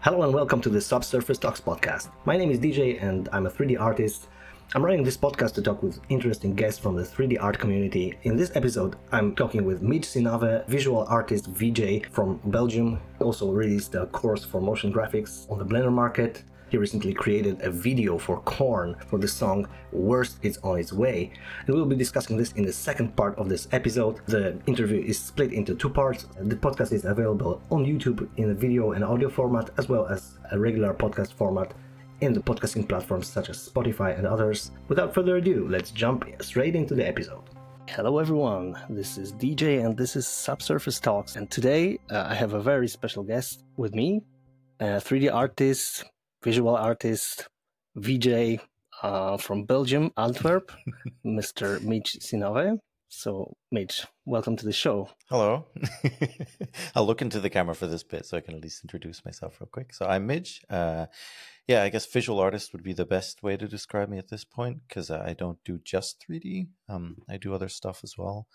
Hello and welcome to the Subsurface Talks podcast. My name is DJ and I'm a 3D artist. I'm running this podcast to talk with interesting guests from the 3D art community. In this episode, I'm talking with Midge Sinave, visual artist VJ from Belgium. He also released a course for motion graphics on the Blender market. He recently created a video for Korn for the song Worst Is On Its Way, and we'll be discussing this in the second part of this episode. The interview is split into two parts. The podcast is available on YouTube in a video and audio format, as well as a regular podcast format in the podcasting platforms such as Spotify and others. Without further ado, let's jump straight into the episode. Hello everyone, this is DJ and this is Subsurface Talks, and today I have a very special guest with me, a 3D artist, visual artist, VJ from Belgium, Antwerp, Mr. Midge Sinave. So, Midge, welcome to the show. Hello. I'll look into the camera for this bit so I can at least introduce myself real quick. So I'm Midge. I guess visual artist would be the best way to describe me at this point because I don't do just 3D. I do other stuff as well.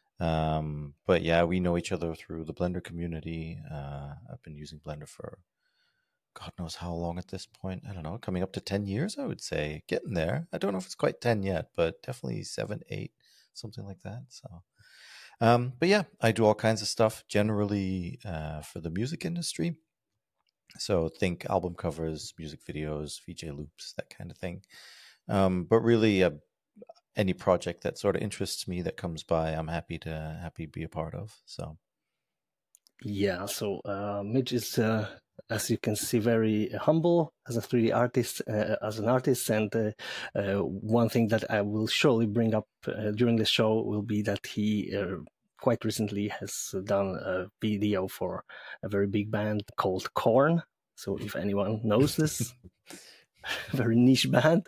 But yeah, we know each other through the Blender community. I've been using Blender for God knows how long at this point. I don't know, coming up to 10 years, I would say. Getting there. I don't know if it's quite 10 yet, but definitely 7, 8, something like that. So, but yeah, I do all kinds of stuff generally for the music industry. So think album covers, music videos, VJ loops, that kind of thing. But really, any project that sort of interests me that comes by, I'm happy to be a part of. So, yeah. So Midge is, as you can see, very humble as a 3D artist, as an artist. And one thing that I will surely bring up during the show will be that he quite recently has done a video for a very big band called Korn. So if anyone knows this very niche band,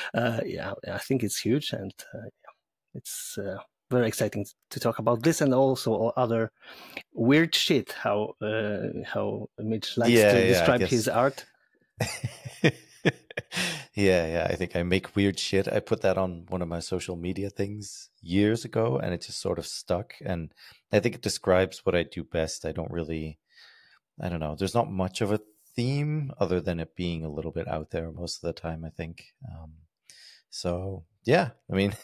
I think it's huge, and it's very exciting to talk about this and also other weird shit. How Mitch likes to describe his art. Yeah. I think I make weird shit. I put that on one of my social media things years ago, and it just sort of stuck. And I think it describes what I do best. I don't know. There's not much of a theme other than it being a little bit out there most of the time, I think. So yeah, I mean,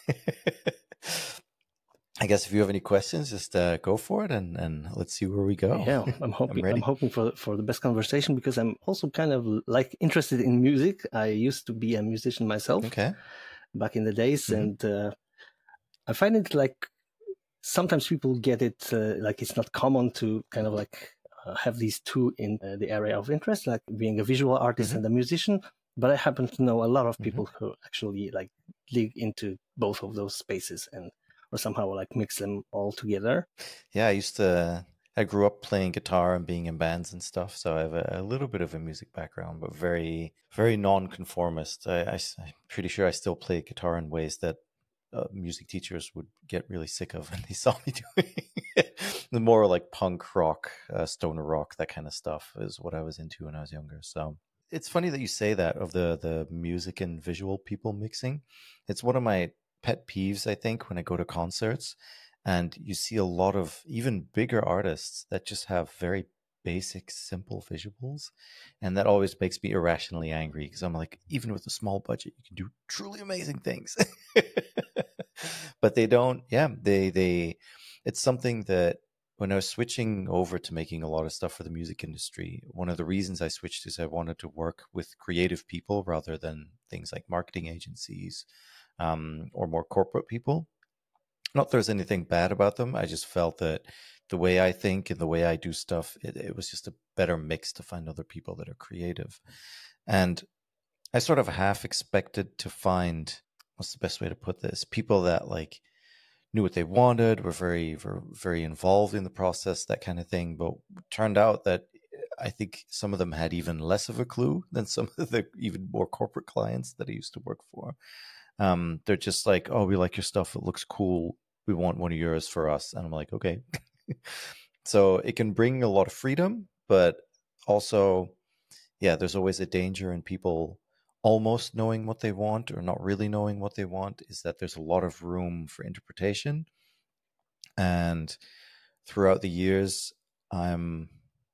I guess if you have any questions, just go for it and let's see where we go. Yeah, I'm hoping for the best conversation because I'm also kind of like interested in music. I used to be a musician myself back in the days, and I find it like sometimes people get it like it's not common to kind of like have these two in the area of interest, like being a visual artist and a musician. But I happen to know a lot of people who actually like dig into both of those spaces or somehow like mix them all together. Yeah, I grew up playing guitar and being in bands and stuff, so I have a little bit of a music background, but very, very non-conformist. I'm pretty sure I still play guitar in ways that music teachers would get really sick of when they saw me doing it. The more like punk rock, stoner rock, that kind of stuff is what I was into when I was younger. So it's funny that you say that of the music and visual people mixing. It's one of my pet peeves, I think, when I go to concerts and you see a lot of even bigger artists that just have very basic, simple visuals. And that always makes me irrationally angry because I'm like, even with a small budget, you can do truly amazing things. But they don't, it's something that when I was switching over to making a lot of stuff for the music industry, one of the reasons I switched is I wanted to work with creative people rather than things like marketing agencies or more corporate people. Not that there's anything bad about them. I just felt that the way I think and the way I do stuff, it was just a better mix to find other people that are creative. And I sort of half expected to find, what's the best way to put this? People that like knew what they wanted, were very, very involved in the process, that kind of thing. But it turned out that I think some of them had even less of a clue than some of the even more corporate clients that I used to work for. They're just like, oh, we like your stuff. It looks cool. We want one of yours for us. And I'm like, okay. So it can bring a lot of freedom, but also, yeah, there's always a danger in people almost knowing what they want or not really knowing what they want, is that there's a lot of room for interpretation. And throughout the years, I'm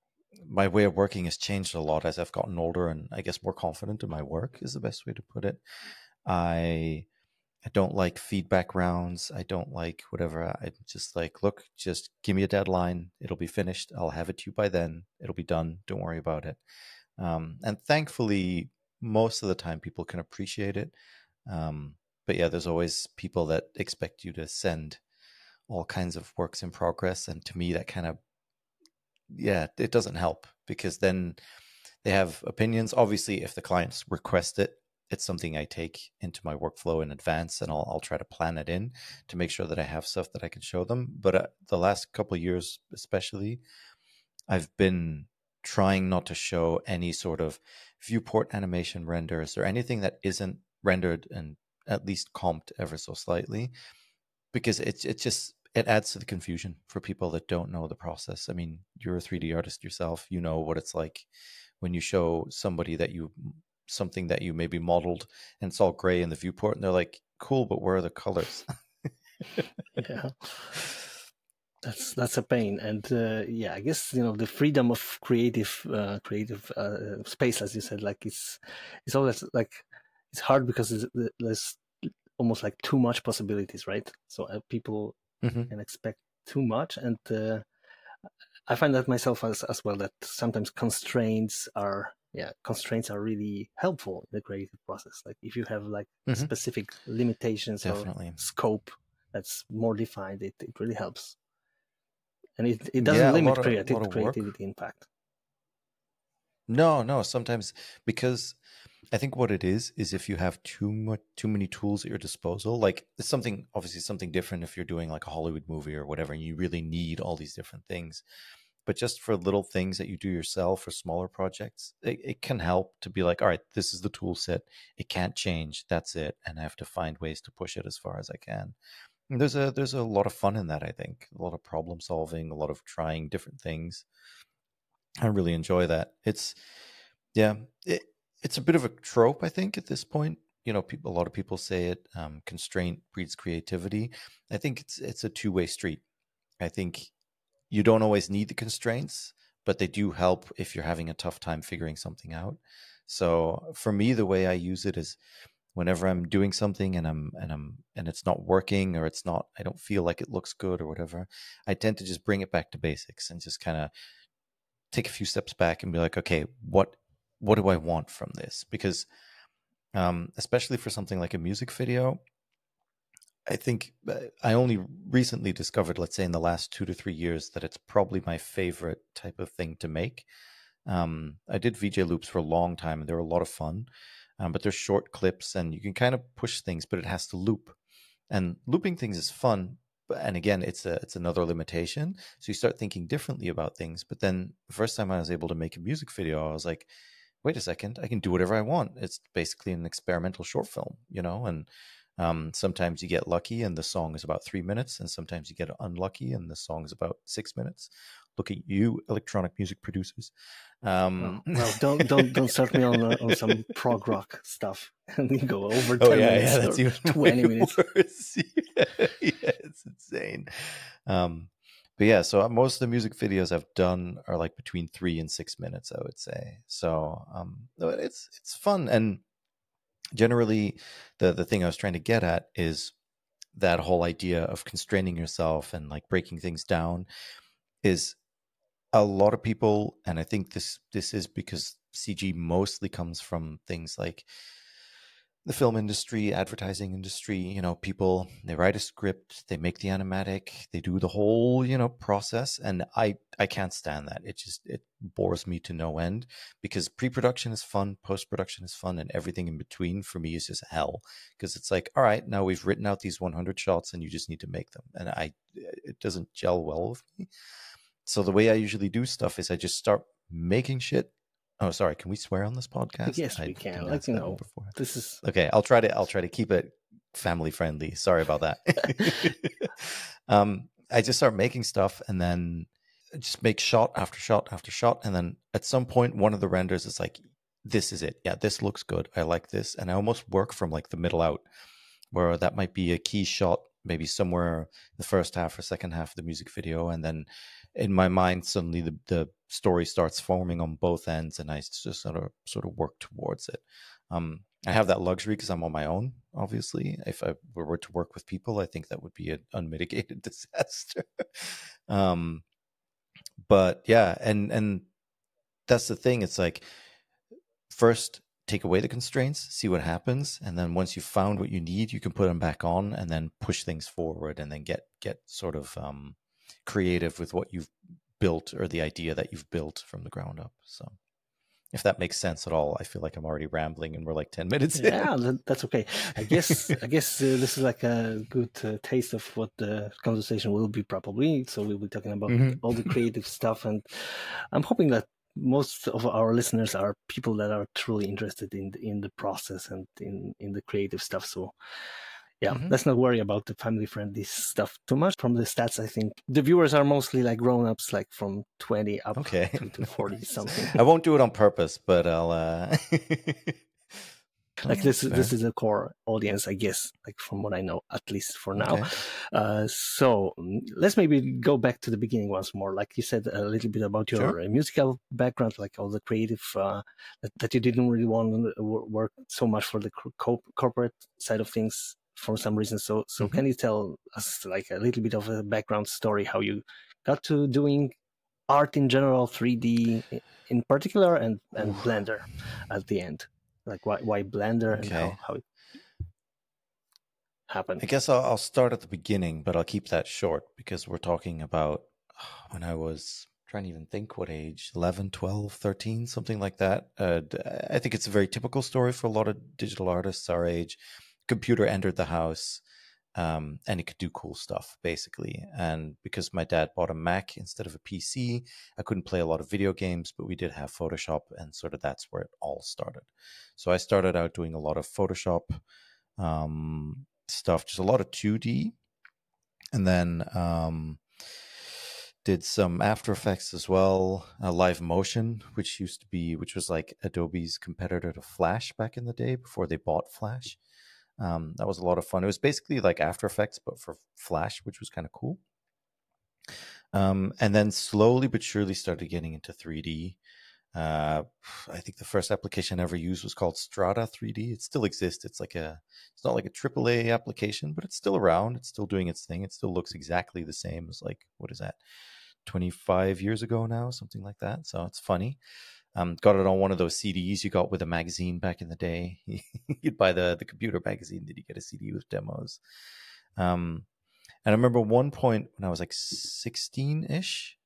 my way of working has changed a lot as I've gotten older, and I guess more confident in my work is the best way to put it. I don't like feedback rounds. I don't like whatever. I just like, look, just give me a deadline. It'll be finished. I'll have it to you by then. It'll be done. Don't worry about it. And thankfully, most of the time, people can appreciate it. But yeah, there's always people that expect you to send all kinds of works in progress. And to me, that kind of, yeah, it doesn't help, because then they have opinions. Obviously, if the clients request it, it's something I take into my workflow in advance, and I'll try to plan it in to make sure that I have stuff that I can show them. But the last couple of years, especially, I've been trying not to show any sort of viewport animation renders or anything that isn't rendered and at least comped ever so slightly, because it adds to the confusion for people that don't know the process. I mean, you're a 3D artist yourself. You know what it's like when you show somebody something that you maybe modeled and it's all gray in the viewport, and they're like, cool, but where are the colors? Yeah, that's a pain. And yeah, I guess, the freedom of creative space, as you said, like it's always like, it's hard because there's almost like too much possibilities, right? So people can expect too much, and I find that myself as well, that sometimes constraints are really helpful in the creative process. Like if you have like specific limitations Definitely. or scope that's more defined, it really helps. And it doesn't limit creativity, in fact. No, sometimes, because I think what it is if you have too many tools at your disposal, like it's obviously something different if you're doing like a Hollywood movie or whatever, and you really need all these different things. But just for little things that you do yourself or smaller projects, it can help to be like, all right, this is the tool set. It can't change. That's it. And I have to find ways to push it as far as I can. And there's a lot of fun in that, I think. A lot of problem solving, a lot of trying different things. I really enjoy that. It's a bit of a trope, I think, at this point. A lot of people say it, constraint breeds creativity. I think it's a two-way street. I think you don't always need the constraints, but they do help if you're having a tough time figuring something out. So for me, the way I use it is whenever I'm doing something and it's not working, or I don't feel like it looks good or whatever, I tend to just bring it back to basics and just kind of take a few steps back and be like, okay, what do I want from this? Because especially for something like a music video, I think I only recently discovered, let's say in the last 2 to 3 years, that it's probably my favorite type of thing to make. I did VJ loops for a long time, and they're a lot of fun, but they're short clips, and you can kind of push things, but it has to loop. And looping things is fun, and again, it's another limitation. So you start thinking differently about things. But then the first time I was able to make a music video, I was like, wait a second, I can do whatever I want. It's basically an experimental short film, and sometimes you get lucky and the song is about 3 minutes, and sometimes you get unlucky and the song is about 6 minutes. Look at you, electronic music producers. Well, don't start me on some prog rock stuff and you go over 10 minutes that's or 20 minutes. It's insane. But yeah, so most of the music videos I've done are like between 3 and 6 minutes, I would say. So it's fun. And generally, the thing I was trying to get at is that whole idea of constraining yourself and like breaking things down is a lot of people, and I think this is because CG mostly comes from things like the film industry, advertising industry. People, they write a script, they make the animatic, they do the whole process, and I can't stand that. It bores me to no end, because pre-production is fun, post-production is fun, and everything in between for me is just hell, because it's like, all right, now we've written out these 100 shots and you just need to make them, and it doesn't gel well with me. So the way I usually do stuff is I just start making shit. Oh, sorry. Can we swear on this podcast? Yes, we can. Like, before. This is okay. I'll try to keep it family friendly. Sorry about that. I just start making stuff and then just make shot after shot after shot, and then at some point, one of the renders is like, "This is it. Yeah, this looks good. I like this," and I almost work from like the middle out, where that might be a key shot, maybe somewhere the first half or second half of the music video, and then in my mind, suddenly the story starts forming on both ends, and I just sort of work towards it. I have that luxury because I'm on my own. Obviously, if I were to work with people, I think that would be an unmitigated disaster. But yeah, and that's the thing. It's like, first take away the constraints, see what happens, and then once you've found what you need, you can put them back on, and then push things forward, and then get sort of creative with what you've built, or the idea that you've built from the ground up. So if that makes sense at all. I feel like I'm already rambling, and we're like 10 minutes Yeah, in. that's okay. I guess this is like a good taste of what the conversation will be, probably. So we'll be talking about all the creative stuff, and I'm hoping that most of our listeners are people that are truly interested in the process and in the creative stuff. So yeah, let's not worry about the family-friendly stuff too much. From the stats, I think the viewers are mostly like grown-ups, like from 20 up to 40 something. I won't do it on purpose, but I'll like this is a core audience, I guess, like from what I know, at least for now. So let's maybe go back to the beginning once more. Like you said a little bit about your musical background, like all the creative that you didn't really want to work so much for the corporate side of things for some reason. So can you tell us like a little bit of a background story, how you got to doing art in general, 3D in particular, and Blender at the end? Like why Blender and how it happened? I guess I'll start at the beginning, but I'll keep that short because we're talking about when I was trying to even think what age, 11, 12, 13, something like that. I think it's a very typical story for a lot of digital artists our age. Computer entered the house, and it could do cool stuff, basically. And because my dad bought a Mac instead of a PC, I couldn't play a lot of video games, but we did have Photoshop, and sort of that's where it all started. So I started out doing a lot of Photoshop stuff, just a lot of 2D, and then did some After Effects as well, Live Motion, which was like Adobe's competitor to Flash back in the day before they bought Flash. That was a lot of fun. It was basically like After Effects, but for Flash, which was kind of cool. And then slowly but surely started getting into 3D. I think the first application I ever used was called Strata 3D. It still exists. It's not like a AAA application, but it's still around. It's still doing its thing. It still looks exactly the same as, like, what is that, 25 years ago now, something like that. So it's funny. Got it on one of those CDs you got with a magazine back in the day. You'd buy the computer magazine, did you get a CD with demos? And I remember one point when I was like 16-ish.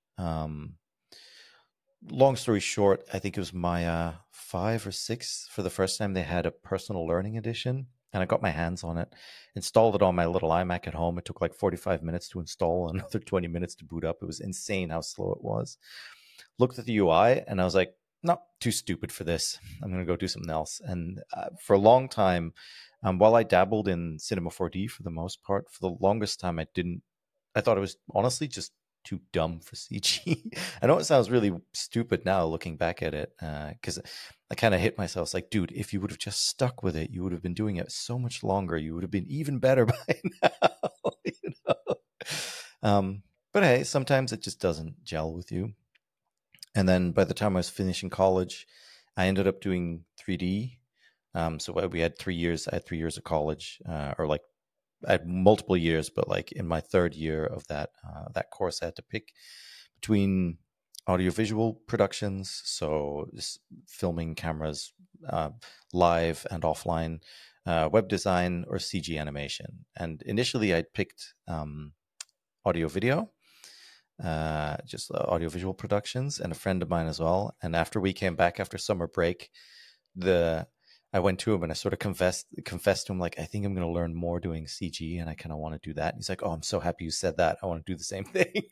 Long story short, I think it was Maya 5 or 6 for the first time they had a personal learning edition, and I got my hands on it, installed it on my little iMac at home. It took like 45 minutes to install, another 20 minutes to boot up. It was insane how slow it was. Looked at the UI and I was like, no, too stupid for this. I'm going to go do something else. And for a long time, while I dabbled in Cinema 4D for the most part, for the longest time I thought it was honestly just too dumb for CG. I know it sounds really stupid now looking back at it, because I kind of hit myself. It's like, dude, if you would have just stuck with it, you would have been doing it so much longer. You would have been even better by now. You know? But hey, sometimes it just doesn't gel with you. And then by the time I was finishing college, I ended up doing 3D. So we had 3 years. I had 3 years of college, or like I had multiple years, but like in my third year of that course, I had to pick between audiovisual productions, so just filming cameras, live and offline, web design, or CG animation. And initially, I'd picked audio video. Just audiovisual productions, and a friend of mine as well. And after we came back after summer break, I went to him and I sort of confessed to him, like, I think I'm going to learn more doing CG, and I kind of want to do that. And he's like, oh, I'm so happy you said that. I want to do the same thing.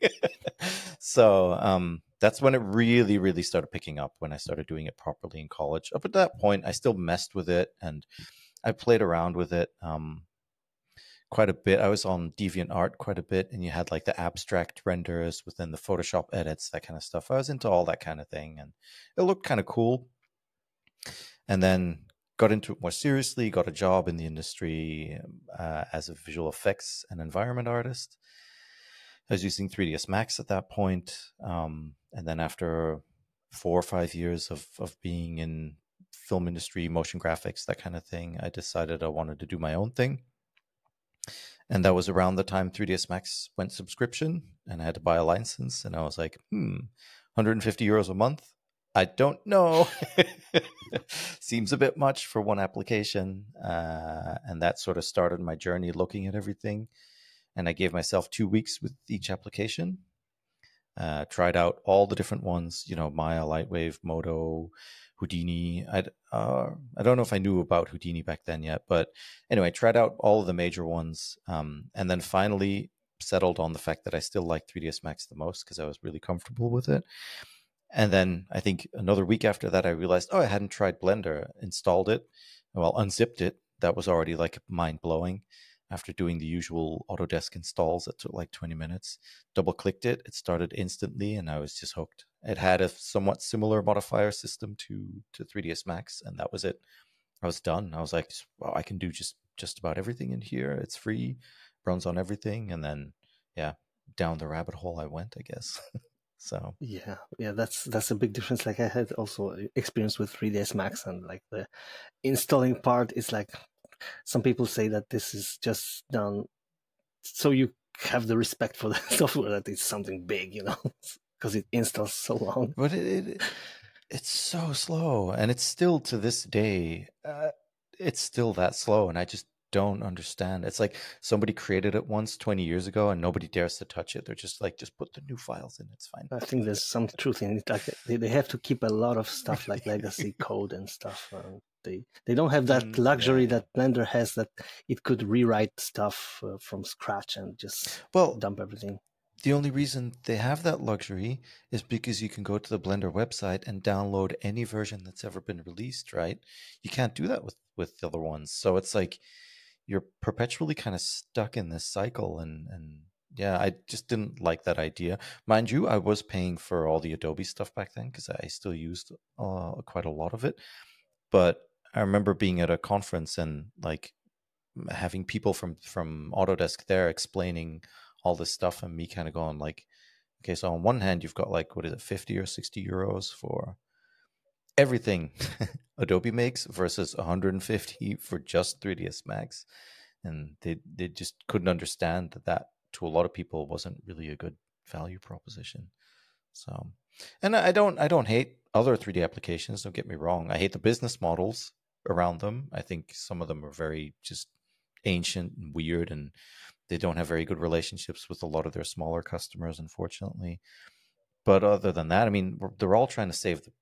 So that's when it really, really started picking up, when I started doing it properly in college. Up at that point, I still messed with it and I played around with it quite a bit. I was on DeviantArt quite a bit, and you had like the abstract renders within the Photoshop edits, that kind of stuff. I was into all that kind of thing, and it looked kind of cool. And then got into it more seriously, got a job in the industry as a visual effects and environment artist. I was using 3ds Max at that point. And then after 4 or 5 years of being in film industry, motion graphics, that kind of thing, I decided I wanted to do my own thing. And that was around the time 3ds Max went subscription and I had to buy a license. And I was like, 150 euros a month? I don't know. Seems a bit much for one application. And that sort of started my journey looking at everything. And I gave myself 2 weeks with each application. Tried out all the different ones, Maya, Lightwave, Modo, Houdini. I don't know if I knew about Houdini back then yet, but anyway, tried out all of the major ones, and then finally settled on the fact that I still like 3ds Max the most because I was really comfortable with it. And then I think another week after that, I realized, I hadn't tried Blender, installed it, unzipped it. That was already like mind blowing. After doing the usual Autodesk installs, it took like 20 minutes. Double clicked it, it started instantly, and I was just hooked. It had a somewhat similar modifier system to 3ds Max, and that was it. I was done. I was like, wow, I can do just about everything in here. It's free, runs on everything, and then down the rabbit hole I went, I guess. So yeah, that's a big difference. Like I had also experience with 3ds Max, and like the installing part is like, some people say that this is just done so you have the respect for the software that it's something big, because it installs so long. But it's so slow, and it's still to this day, it's still that slow, and I just don't understand. It's like somebody created it once 20 years ago, and nobody dares to touch it. They're just like, just put the new files in, it's fine. I think there's some truth in it. Like they have to keep a lot of stuff like legacy code and stuff. They don't have that luxury that Blender has, that it could rewrite stuff from scratch and just dump everything. The only reason they have that luxury is because you can go to the Blender website and download any version that's ever been released, right? You can't do that with the other ones. So it's like you're perpetually kind of stuck in this cycle. And yeah, I just didn't like that idea. Mind you, I was paying for all the Adobe stuff back then because I still used quite a lot of it. But I remember being at a conference and like having people from Autodesk there explaining all this stuff, and me kind of going like, okay, so on one hand you've got like, what is it, 50 or 60 euros for everything Adobe makes versus 150 for just 3ds Max, and they just couldn't understand that to a lot of people wasn't really a good value proposition. So, and I don't hate other 3D applications, don't get me wrong. I hate the business models around them. I think some of them are very just ancient and weird, and they don't have very good relationships with a lot of their smaller customers, unfortunately. But other than that, I mean, they're all trying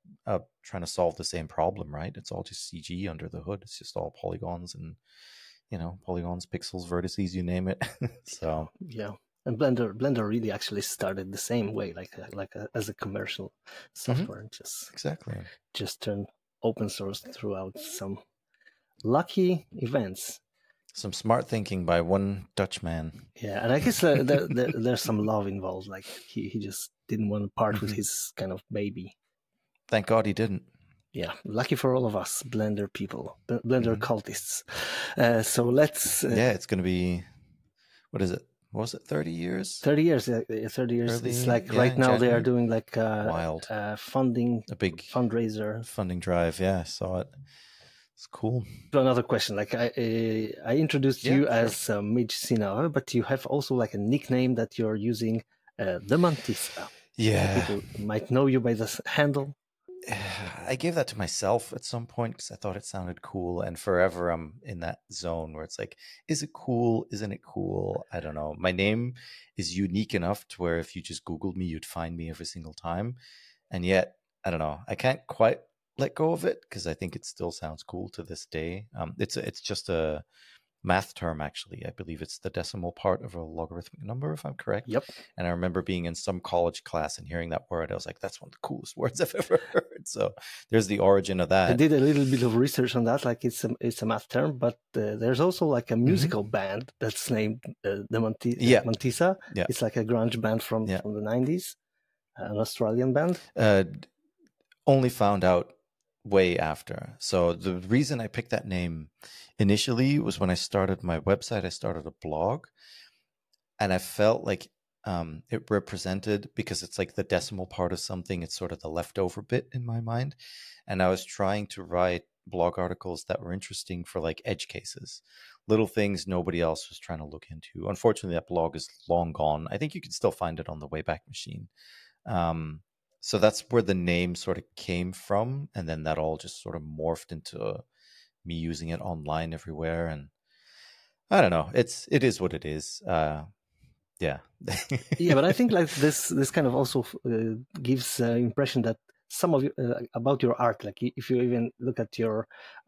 to solve the same problem, right? It's all just CG under the hood. It's just all polygons and, polygons, pixels, vertices, you name it. So yeah, and Blender really actually started the same way, like as a commercial software, just turn open source throughout some lucky events. Some smart thinking by one Dutchman. Yeah, and I guess there's some love involved. Like he just didn't want to part with his kind of baby. Thank God he didn't. Yeah, lucky for all of us Blender people, Blender cultists. So let's... it's going to be... What is it? What was it, 30 years? 30 years, 30 years. It's like right now January. They are doing like wild funding, a big fundraiser. Funding drive, yeah, I saw it. It's cool. So another question, like I introduced you as Midge Sinauer, but you have also like a nickname that you're using, the Mantissa. Yeah. People might know you by this handle. I gave that to myself at some point because I thought it sounded cool, and forever I'm in that zone where it's like, is it cool? Isn't it cool? I don't know. My name is unique enough to where if you just Googled me, you'd find me every single time. And yet, I don't know. I can't quite let go of it because I think it still sounds cool to this day. It's just a math term, actually. I believe it's the decimal part of a logarithmic number, if I'm correct. Yep. And I remember being in some college class and hearing that word. I was like, that's one of the coolest words I've ever heard. So there's the origin of that. I did a little bit of research on that. Like it's a math term, but there's also like a musical band that's named the Mantissa. Yeah. It's like a grunge band from the 90s, an Australian band. Only found out way after. So the reason I picked that name initially was when I started my website. I started a blog, and I felt like it represented, because it's like the decimal part of something, it's sort of the leftover bit in my mind. And I was trying to write blog articles that were interesting for like edge cases, little things nobody else was trying to look into. Unfortunately, that blog is long gone. I think you can still find it on the Wayback Machine. Um, so that's where the name sort of came from. And then that all just sort of morphed into me using it online everywhere. And I don't know. It is what it is. Yeah. Yeah, but I think like this kind of also gives impression that some of you, about your art, like if you even look at your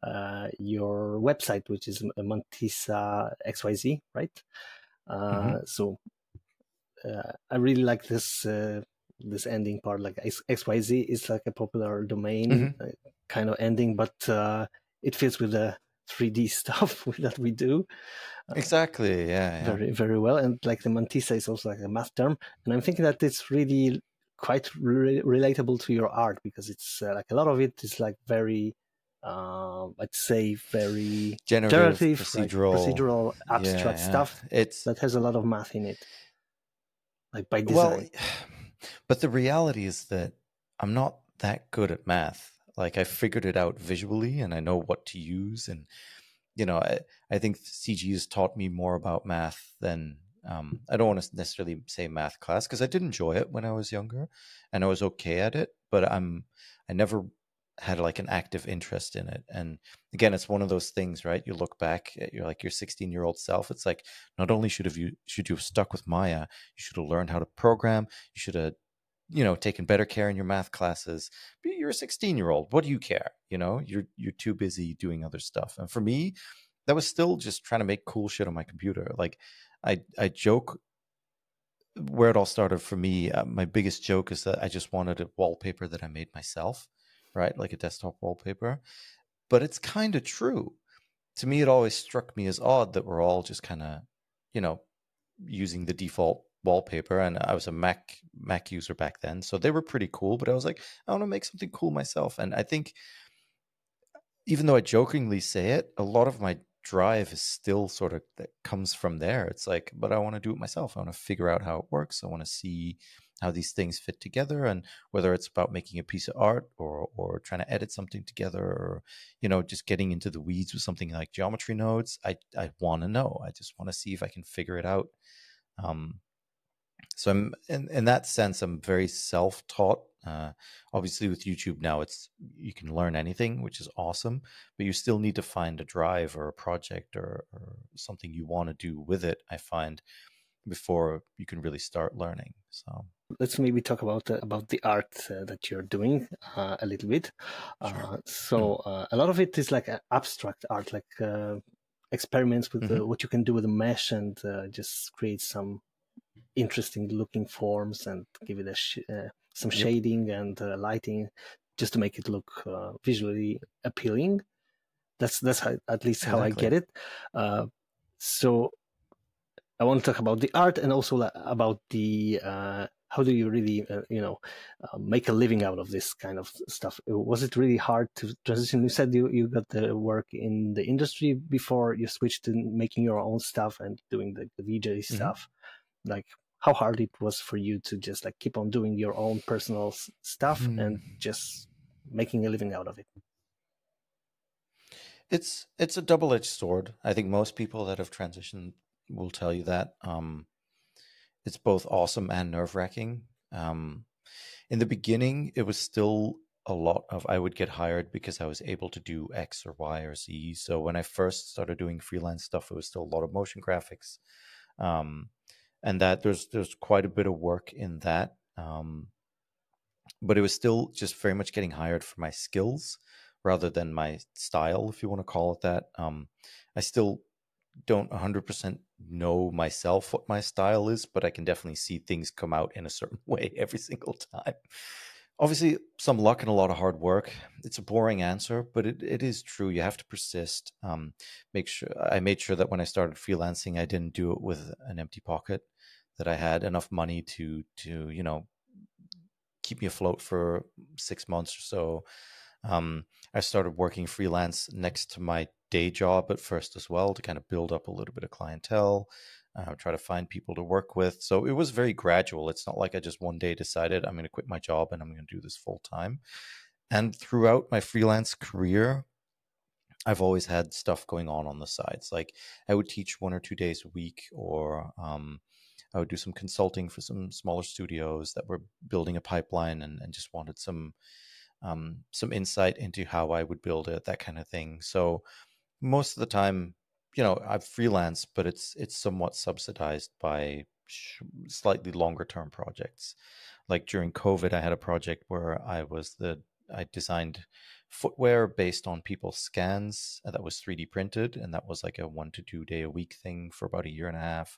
website, which is Mantissa XYZ, right? So I really like this ending part. Like XYZ is like a popular domain kind of ending, but it fits with the 3D stuff that we do. Exactly. Yeah. Very, very well. And like the Mantissa is also like a math term. And I'm thinking that it's really quite relatable to your art, because it's like a lot of it is like very, I'd say very generative, procedural, abstract stuff that has a lot of math in it. Like by design. Well, but the reality is that I'm not that good at math. Like I figured it out visually and I know what to use. And, you know, I think CG has taught me more about math than, I don't want to necessarily say math class, because I did enjoy it when I was younger and I was okay at it, but I never had like an active interest in it. And again, it's one of those things, right? You look back at your 16-year-old self. It's like, not only should you have stuck with Maya, you should have learned how to program. You should have, taken better care in your math classes. But you're a 16-year-old. What do you care? You're too busy doing other stuff. And for me, that was still just trying to make cool shit on my computer. Like I joke where it all started for me. My biggest joke is that I just wanted a wallpaper that I made myself, right? Like a desktop wallpaper. But it's kind of true. To me, it always struck me as odd that we're all just kind of, using the default wallpaper. And I was a Mac user back then, so they were pretty cool. But I was like, I want to make something cool myself. And I think, even though I jokingly say it, a lot of my drive is still sort of that comes from there. It's like, but I want to do it myself. I want to figure out how it works. I want to see how these things fit together, and whether it's about making a piece of art or trying to edit something together, or just getting into the weeds with something like geometry nodes. I want to know. I just want to see if I can figure it out. So I'm in that sense, I'm very self-taught. Obviously, with YouTube now, you can learn anything, which is awesome, but you still need to find a drive or a project or something you want to do with it, I find, before you can really start learning. So let's maybe talk about the art that you're doing a little bit. Sure. A lot of it is like abstract art, like experiments with what you can do with a mesh, and just create some interesting looking forms and give it some shading and lighting, just to make it look visually appealing. That's how, at least how I get it. So I want to talk about the art, and also about the how do you really make a living out of this kind of stuff? Was it really hard to transition? You said you got the work in the industry before you switched to making your own stuff and doing the VJ stuff. Like, how hard it was for you to just like keep on doing your own personal stuff and just making a living out of it? It's a double-edged sword. I think most people that have transitioned will tell you that. It's both awesome and nerve-wracking. In the beginning, it was still a lot of, I would get hired because I was able to do X or Y or Z. So when I first started doing freelance stuff, it was still a lot of motion graphics. And that there's quite a bit of work in that. But it was still just very much getting hired for my skills rather than my style, if you want to call it that. I still don't 100% know myself what my style is, but I can definitely see things come out in a certain way every single time. Obviously, some luck and a lot of hard work. It's a boring answer, but it is true. You have to persist. I made sure that when I started freelancing, I didn't do it with an empty pocket, that I had enough money to keep me afloat for 6 months or so. I started working freelance next to my day job at first as well, to kind of build up a little bit of clientele. try to find people to work with. So it was very gradual. It's not like I just one day decided I'm going to quit my job and I'm going to do this full time. And throughout my freelance career, I've always had stuff going on the sides. Like I would teach 1 or 2 days a week, or I would do some consulting for some smaller studios that were building a pipeline and just wanted some insight into how I would build it, that kind of thing. So most of the time, I've freelanced, but it's somewhat subsidized by slightly longer term projects. Like during COVID, I had a project where I designed footwear based on people's scans that was 3D printed, and that was like a 1 to 2 day a week thing for about a year and a half.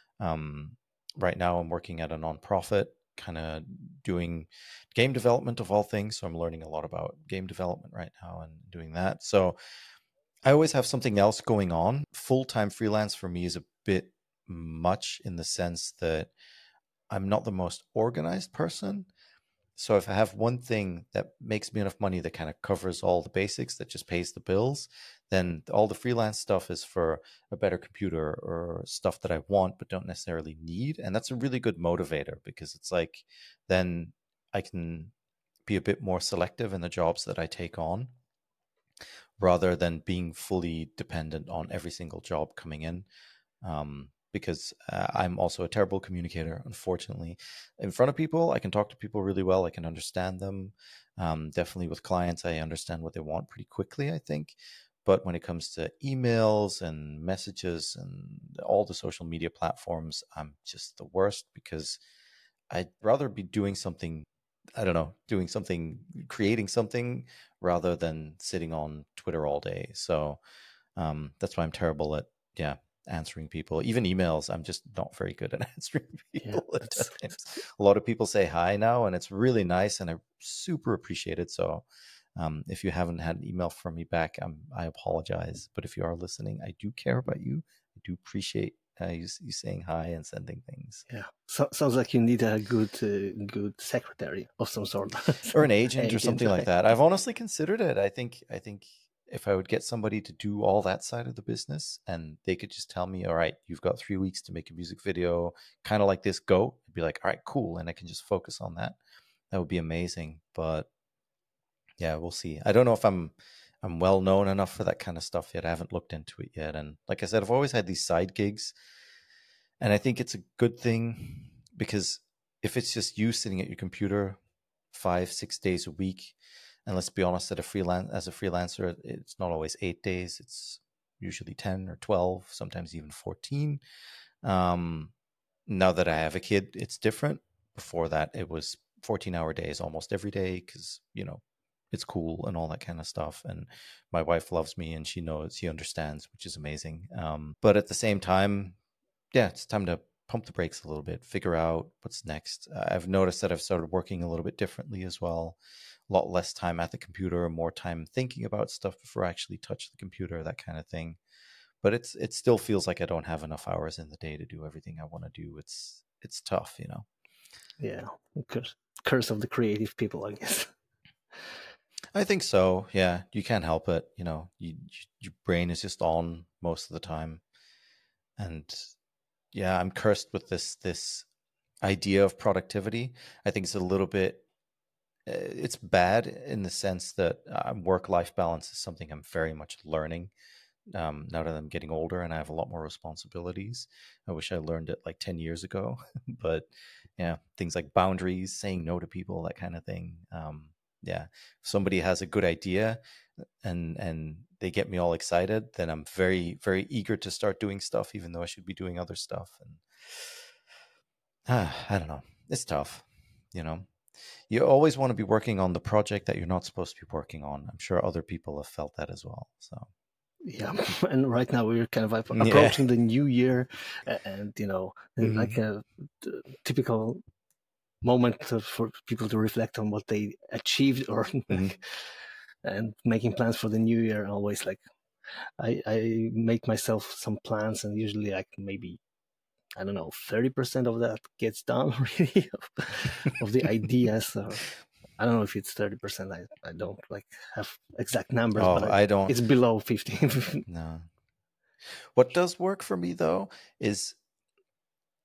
Right now, I'm working at a nonprofit, kind of doing game development of all things. So I'm learning a lot about game development right now and doing that. So I always have something else going on. Full-time freelance for me is a bit much in the sense that I'm not the most organized person. So if I have one thing that makes me enough money that kind of covers all the basics, that just pays the bills, then all the freelance stuff is for a better computer or stuff that I want but don't necessarily need. And that's a really good motivator, because it's like then I can be a bit more selective in the jobs that I take on, rather than being fully dependent on every single job coming in. Because I'm also a terrible communicator, unfortunately. In front of people, I can talk to people really well. I can understand them. Definitely with clients, I understand what they want pretty quickly, I think. But when it comes to emails and messages and all the social media platforms, I'm just the worst, because I'd rather be doing something, I don't know, creating something, rather than sitting on Twitter all day. So that's why I'm terrible at, answering people. Even emails, I'm just not very good at answering people at times. A lot of people say hi now, and it's really nice, and I super appreciate it. So if you haven't had an email from me back, I apologize. But if you are listening, I do care about you. I do appreciate you saying hi and sending things. Yeah, sounds like you need a good secretary of some sort, or an agent or something like that. I've honestly considered it. I think if I would get somebody to do all that side of the business, and they could just tell me, all right, you've got 3 weeks to make a music video, kind of like this, go. I'd be like, all right, cool, and I can just focus on that. That would be amazing. But yeah, we'll see. I don't know if I'm well known enough for that kind of stuff yet. I haven't looked into it yet. And like I said, I've always had these side gigs, and I think it's a good thing, because if it's just you sitting at your computer 5-6 days a week, and let's be honest, as a freelancer, it's not always 8 days. It's usually 10 or 12, sometimes even 14. Now that I have a kid, it's different. Before that, it was 14-hour days almost every day, because, it's cool and all that kind of stuff. And my wife loves me, and she understands, which is amazing. But at the same time, it's time to pump the brakes a little bit, figure out what's next. I've noticed that I've started working a little bit differently as well. A lot less time at the computer, more time thinking about stuff before I actually touch the computer, that kind of thing. But it still feels like I don't have enough hours in the day to do everything I want to do. It's tough, Yeah, curse of the creative people, I guess. I think so. Yeah, you can't help it. Your brain is just on most of the time, and yeah, I'm cursed with this idea of productivity. I think it's a little bit, it's bad in the sense that work-life balance is something I'm very much learning now that I'm getting older and I have a lot more responsibilities. I wish I learned it like 10 years ago, but yeah, things like boundaries, saying no to people, that kind of thing. If somebody has a good idea and they get me all excited, then I'm very, very eager to start doing stuff, even though I should be doing other stuff. And I don't know. It's tough, You always want to be working on the project that you're not supposed to be working on. I'm sure other people have felt that as well. So yeah, and right now we're kind of approaching the new year, and like a typical moment for people to reflect on what they achieved, or and making plans for the new year. Always like I make myself some plans, and usually like maybe, I don't know, 30% of that gets done really of the ideas. I don't know if it's 30%. I don't like have exact numbers, but I don't. It's below 50. No. What does work for me though is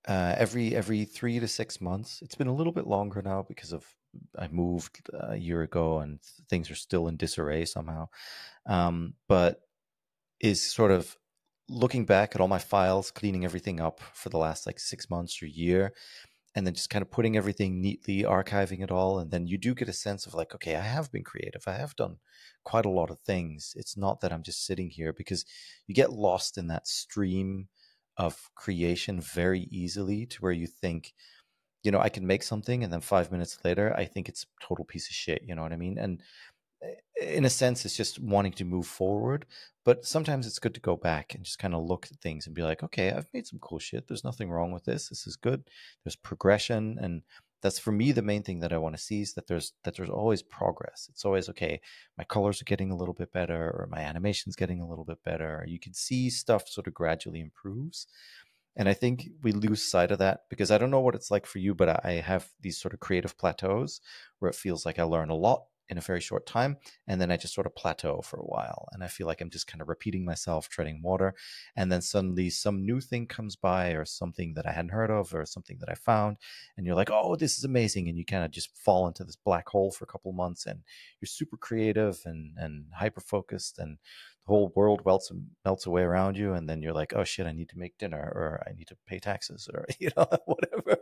Every 3 to 6 months. It's been a little bit longer now because of I moved a year ago and things are still in disarray somehow. But is sort of looking back at all my files, cleaning everything up for the last like 6 months or year, and then just kind of putting everything neatly, archiving it all. And then you do get a sense of like, okay, I have been creative. I have done quite a lot of things. It's not that I'm just sitting here, because you get lost in that stream of creation very easily to where you think, I can make something, and then 5 minutes later, I think it's a total piece of shit. You know what I mean? And in a sense, it's just wanting to move forward. But sometimes it's good to go back and just kind of look at things and be like, okay, I've made some cool shit. There's nothing wrong with this. This is good. There's progression. And that's, for me, the main thing that I want to see is that there's always progress. It's always, okay, my colors are getting a little bit better, or my animation's getting a little bit better. You can see stuff sort of gradually improves. And I think we lose sight of that, because I don't know what it's like for you, but I have these sort of creative plateaus where it feels like I learn a lot in a very short time, and then I just sort of plateau for a while, and I feel like I'm just kind of repeating myself, treading water, and then suddenly some new thing comes by, or something that I hadn't heard of, or something that I found, and you're like, oh, this is amazing, and you kind of just fall into this black hole for a couple of months, and you're super creative and hyper focused, and the whole world melts away around you, and then you're like, oh shit, I need to make dinner, or I need to pay taxes, or whatever.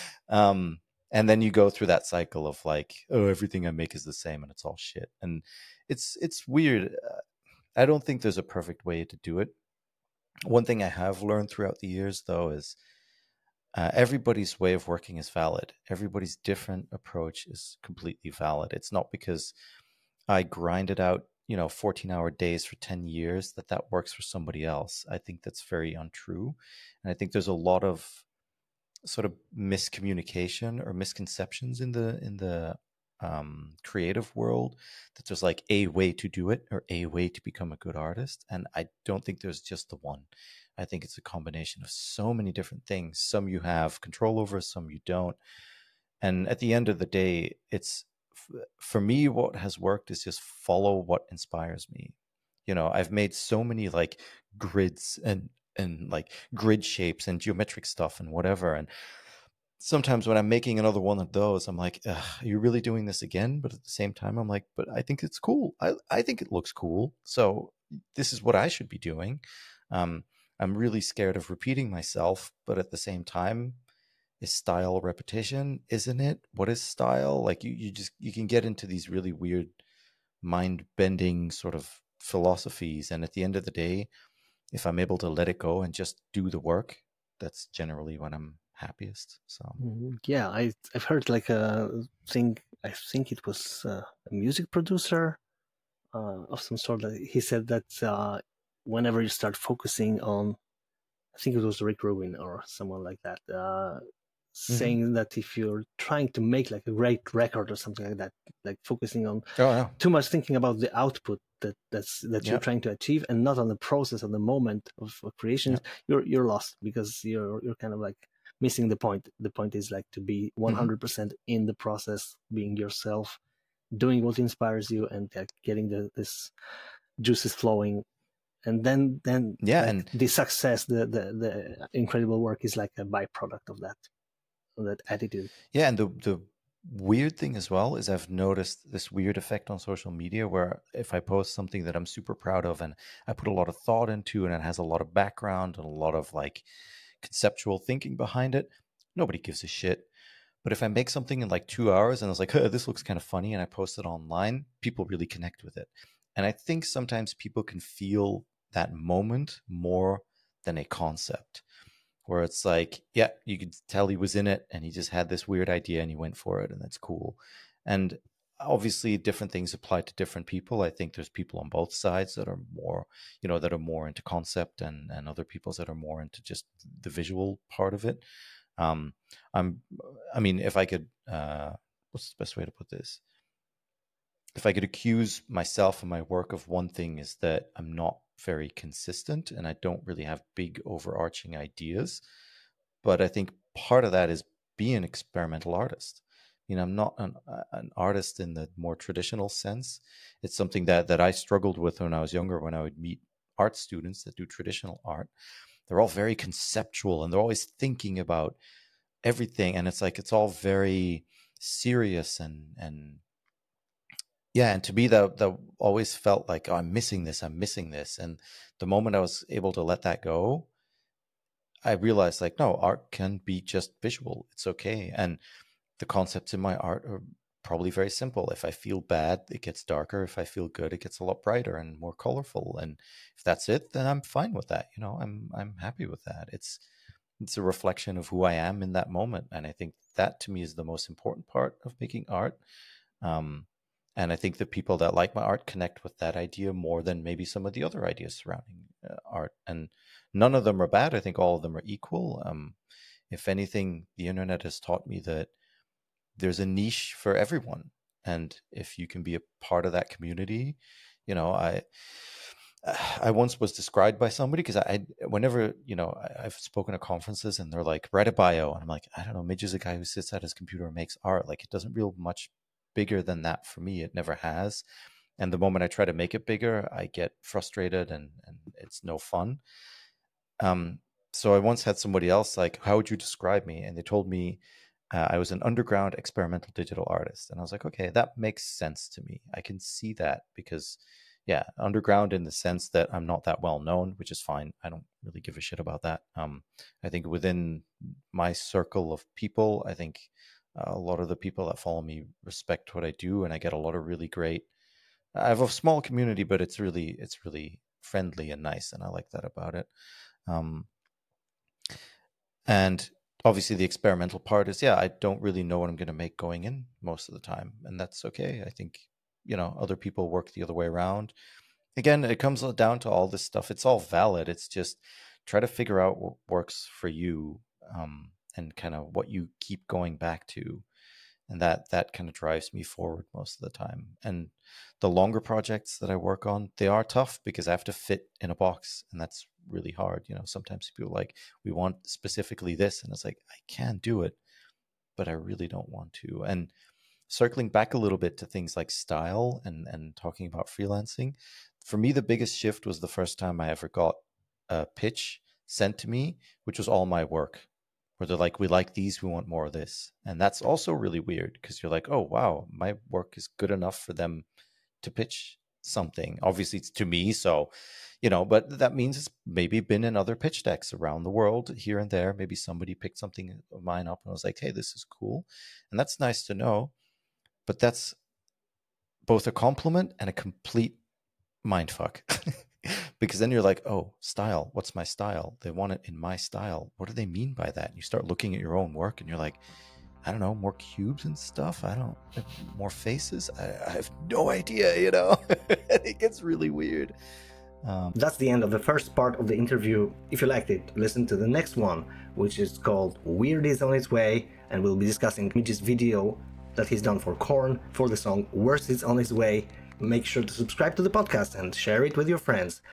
And then you go through that cycle of like, oh, everything I make is the same and it's all shit. And it's weird. I don't think there's a perfect way to do it. One thing I have learned throughout the years, though, is everybody's way of working is valid. Everybody's different approach is completely valid. It's not because I grinded out 14-hour days for 10 years that works for somebody else. I think that's very untrue. And I think there's a lot of sort of miscommunication or misconceptions in the creative world, that there's like a way to do it or a way to become a good artist. And I don't think there's just the one. I think it's a combination of so many different things. Some you have control over, some you don't. And at the end of the day, it's, for me, what has worked is just follow what inspires me. I've made so many like grids and like grid shapes and geometric stuff and whatever. And sometimes when I'm making another one of those, I'm like, are you really doing this again? But at the same time, I'm like, but I think it's cool. I think it looks cool. So this is what I should be doing. I'm really scared of repeating myself, but at the same time, is style repetition? Isn't it? What is style? Like you can get into these really weird mind bending sort of philosophies. And at the end of the day, if I'm able to let it go and just do the work, that's generally when I'm happiest. So Yeah, I've heard like a thing. I think it was a music producer of some sort. He said that whenever you start focusing on, I think it was Rick Rubin or someone like that, saying that if you're trying to make like a great record or something like that, like focusing on too much thinking about the output that you're trying to achieve and not on the process of the moment of creation, you're lost, because you're kind of like missing the point. The point is like to be 100% in the process, being yourself, doing what inspires you, and getting this juices flowing. And then like, and the success, the incredible work is like a byproduct of that attitude. Yeah, and the weird thing as well is I've noticed this weird effect on social media where if I post something that I'm super proud of and I put a lot of thought into and it has a lot of background and a lot of like conceptual thinking behind it, nobody gives a shit. But if I make something in like 2 hours and I was like, oh, this looks kind of funny, and I post it online, people really connect with it. And I think sometimes people can feel that moment more than a concept, where it's like, yeah, you could tell he was in it and he just had this weird idea and he went for it, and that's cool. And obviously different things apply to different people. I think there's people on both sides that are more, that are more into concept, and other people that are more into just the visual part of it. I mean, if I could, what's the best way to put this? If I could accuse myself and my work of one thing, is that I'm not very consistent and I don't really have big overarching ideas. But I think part of that is being an experimental artist. I'm not an artist in the more traditional sense. It's something that I struggled with when I was younger, when I would meet art students that do traditional art. they're all very conceptual and they're always thinking about everything. And it's like, it's all very serious and yeah. And to me, that always felt like, oh, I'm missing this. And the moment I was able to let that go, I realized like, no, art can be just visual. It's okay. And the concepts in my art are probably very simple. If I feel bad, it gets darker. If I feel good, it gets a lot brighter and more colorful. And if that's it, then I'm fine with that. You know, I'm happy with that. It's a reflection of who I am in that moment. And I think that to me is the most important part of making art. And I think the people that like my art connect with that idea more than maybe some of the other ideas surrounding art. And none of them are bad. I think all of them are equal. If anything, the internet has taught me that there's a niche for everyone. And if you can be a part of that community, you know, I once was described by somebody because whenever, you know, I've spoken at conferences and they're like, write a bio. And I'm like, I don't know, Midge is a guy who sits at his computer and makes art. Like, it doesn't real much bigger than that for me. It never has. And the moment I try to make it bigger, I get frustrated and it's no fun. So I once had somebody else like, how would you describe me? And they told me I was an underground experimental digital artist. And I was like, okay, that makes sense to me. I can see that because, yeah, underground in the sense that I'm not that well known, which is fine. I don't really give a shit about that. I think within my circle of people, I think a lot of the people that follow me respect what I do, and I get a lot of really great. I have a small community, but it's really friendly and nice, and I like that about it. And obviously, the experimental part is, I don't really know what I'm going to make going in most of the time, and that's okay. I think, you know, other people work the other way around. Again, it comes down to all this stuff. It's all valid. It's just try to figure out what works for you, and kind of what you keep going back to. And that kind of drives me forward most of the time. And the longer projects that I work on, they are tough because I have to fit in a box, and that's really hard. You know, sometimes people are like, we want specifically this, and it's like, I can do it, but I really don't want to. And circling back a little bit to things like style and talking about freelancing, for me, the biggest shift was the first time I ever got a pitch sent to me, which was all my work, where they're like, we like these, we want more of this. And that's also really weird because you're like, oh, wow, my work is good enough for them to pitch something. Obviously, it's to me. So, you know, but that means it's maybe been in other pitch decks around the world here and there. Maybe somebody picked something of mine up and was like, hey, this is cool. And that's nice to know. But that's both a compliment and a complete mindfuck. Because then you're like, oh, style. What's my style? They want it in my style. What do they mean by that? And you start looking at your own work and you're like, I don't know, more cubes and stuff. More faces. I have no idea, you know. It gets really weird. That's the end of the first part of the interview. If you liked it, listen to the next one, which is called Weird is on its way, and we'll be discussing Midge's video that he's done for Korn for the song Worst is on its way. Make sure to subscribe to the podcast and share it with your friends.